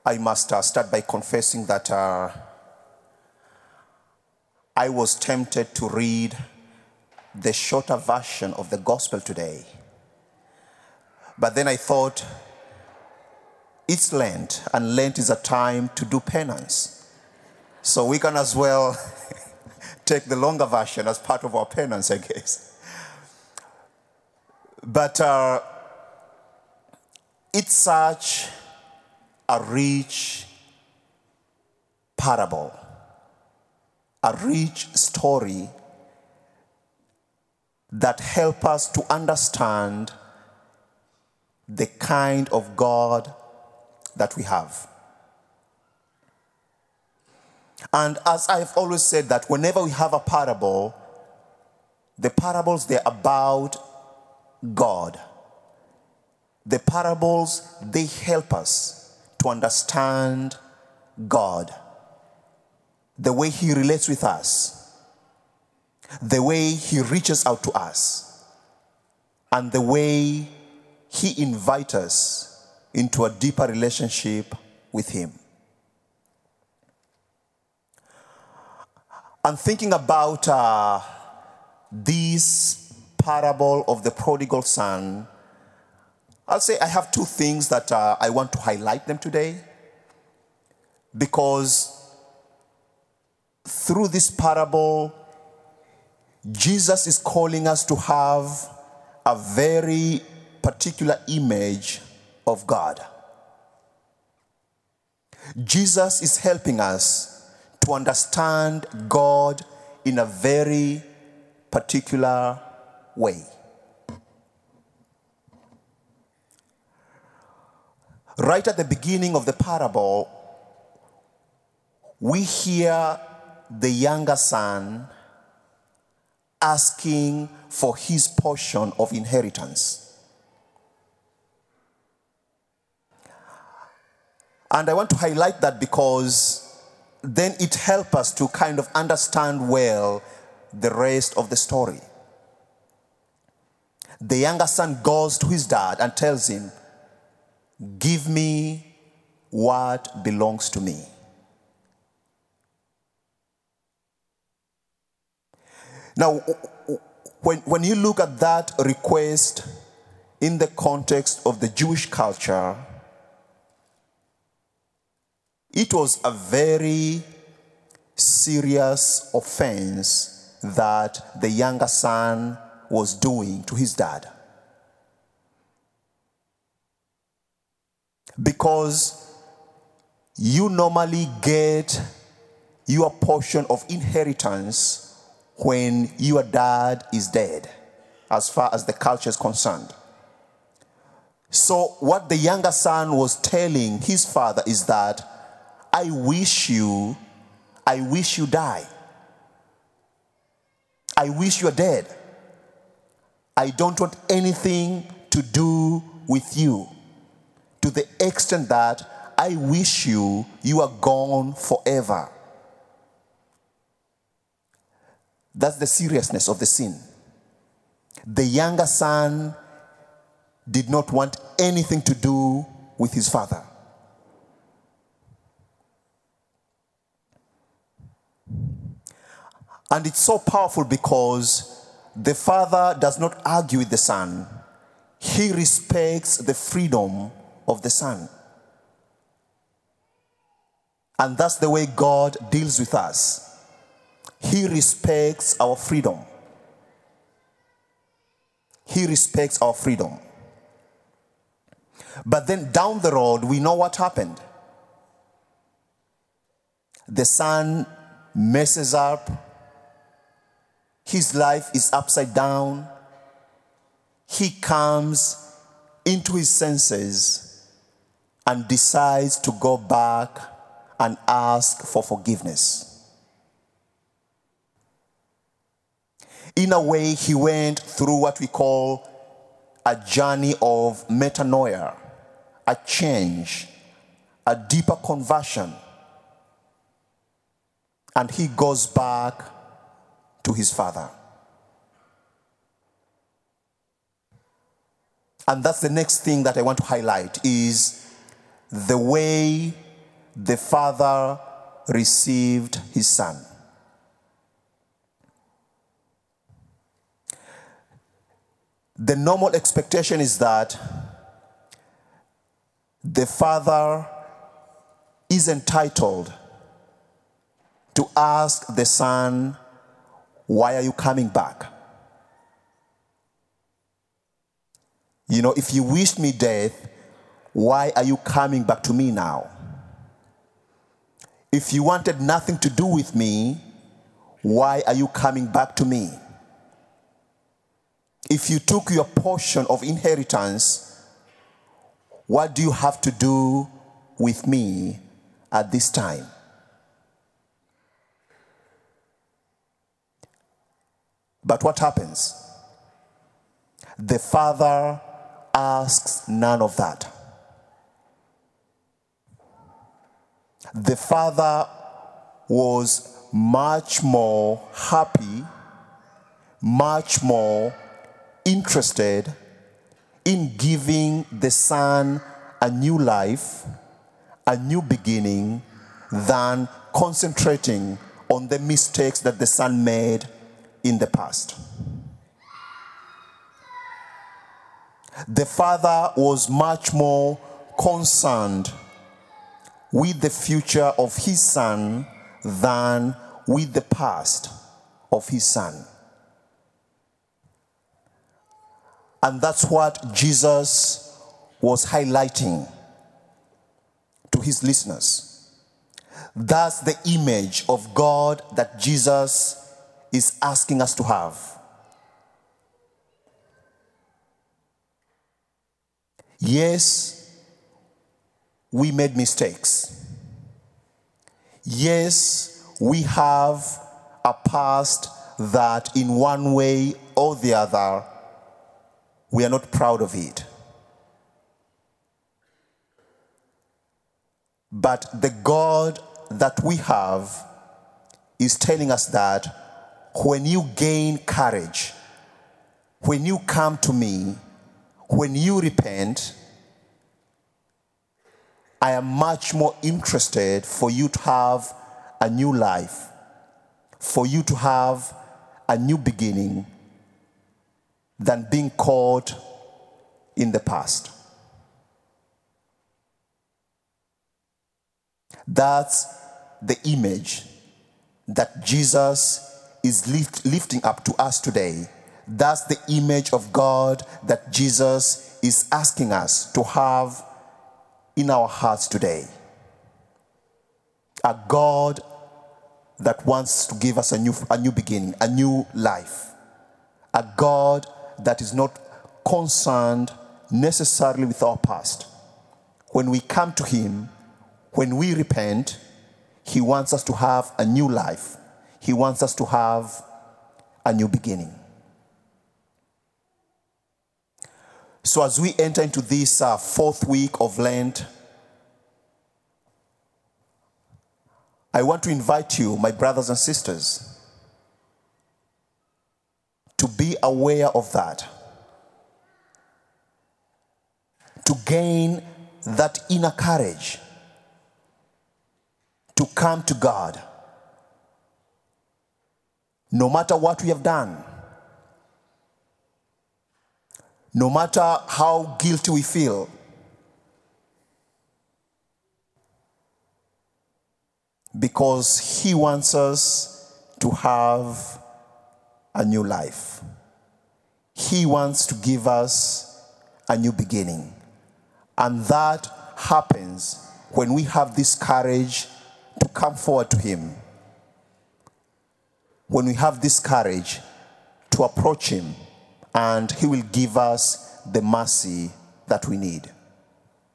I must start by confessing that I was tempted to read the shorter version of the gospel today. But then I thought, it's Lent, and Lent is a time to do penance. So we can as well take the longer version as part of our penance, I guess. But it's such a rich parable, a rich story that helps us to understand the kind of God that we have. And as I've always said, that whenever we have a parable, the parables, they're about God. The parables, they help us to understand God, the way He relates with us, the way He reaches out to us, and the way He invites us into a deeper relationship with Him. I'm thinking about this parable of the prodigal son. I'll say I have two things that I want to highlight them today, because through this parable, Jesus is calling us to have a very particular image of God. Jesus is helping us to understand God in a very particular way. Right at the beginning of the parable, we hear the younger son asking for his portion of inheritance. And I want to highlight that because then it helps us to kind of understand well the rest of the story. The younger son goes to his dad and tells him, "Give me what belongs to me." Now, when you look at that request in the context of the Jewish culture, it was a very serious offense that the younger son was doing to his dad. Because you normally get your portion of inheritance when your dad is dead, as far as the culture is concerned. So what the younger son was telling his father is that, I wish you die. I wish you're dead. I don't want anything to do with you, to the extent that I wish you are gone forever. That's the seriousness of the sin. The younger son did not want anything to do with his father. And it's so powerful because the father does not argue with the son. He respects the freedom of the son. And that's the way God deals with us. He respects our freedom. He respects our freedom. But then down the road, we know what happened. The son messes up. His life is upside down. He comes into his senses and decides to go back and ask for forgiveness. In a way, he went through what we call a journey of metanoia, a change, a deeper conversion. And he goes back to his father. And that's the next thing that I want to highlight, is the way the Father received his Son. The normal expectation is that the Father is entitled to ask the Son, why are you coming back? You know, if you wished me death, why are you coming back to me now? If you wanted nothing to do with me, why are you coming back to me? If you took your portion of inheritance, what do you have to do with me at this time? But what happens? The Father asks none of that. The Father was much more happy, much more interested in giving the Son a new life, a new beginning, than concentrating on the mistakes that the Son made in the past. The Father was much more concerned with the future of his Son than with the past of his Son. And that's what Jesus was highlighting to his listeners. That's the image of God that Jesus is asking us to have. Yes, we made mistakes. Yes, we have a past that in one way or the other, we are not proud of it. But the God that we have is telling us that when you gain courage, when you come to me, when you repent, I am much more interested for you to have a new life, for you to have a new beginning, than being caught in the past. That's the image that Jesus is lifting up to us today. That's the image of God that Jesus is asking us to have in our hearts today. A God that wants to give us a new beginning, a new life. A God that is not concerned necessarily with our past. When we come to him, when we repent, he wants us to have a new life. He wants us to have a new beginning. So as we enter into this fourth week of Lent, I want to invite you, my brothers and sisters, to be aware of that. To gain that inner courage to come to God. No matter what we have done, no matter how guilty we feel, because he wants us to have a new life. He wants to give us a new beginning. And that happens when we have this courage to come forward to him. When we have this courage to approach him, and he will give us the mercy that we need.